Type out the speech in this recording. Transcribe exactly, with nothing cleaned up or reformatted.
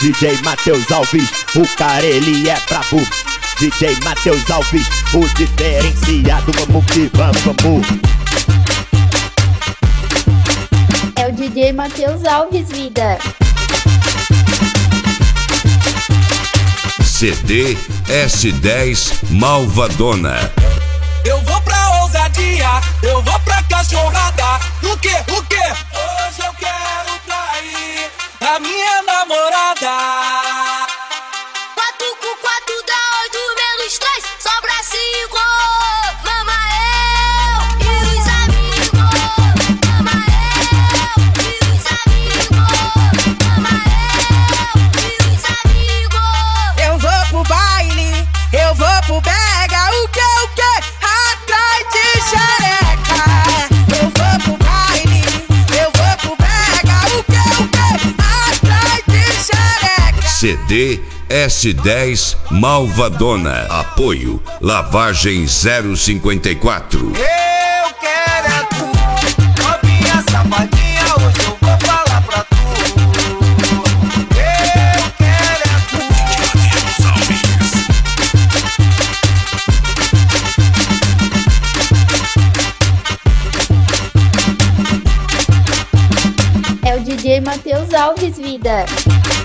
D J Matheus Alves, o cara ele é brabo. D J Matheus Alves, o diferenciado. Vamos que vamos, vamos. É o D J Matheus Alves, vida. C D S dez Malvadona. Eu vou pra ousadia, eu vou pra cachorrada. O que, o que? Hoje eu quero trair a minha namorada. Quatro com quatro dá oito menos três, sobra cinco. Mama eu e os amigos. Mama eu e os amigos. Mama eu e os amigos. Eu vou pro baile, eu vou pro brega. O que, o que? Atrás de xereca. Eu vou pro baile, eu vou pro brega. O que, o que? Atrás de xereca. C D S dez Malvadona. Apoio Lavagem zero cinquenta e quatro. Eu quero é tu, novinha safadinha, hoje eu vou falar pra tu. Eu quero é É o D J Matheus Alves, vida.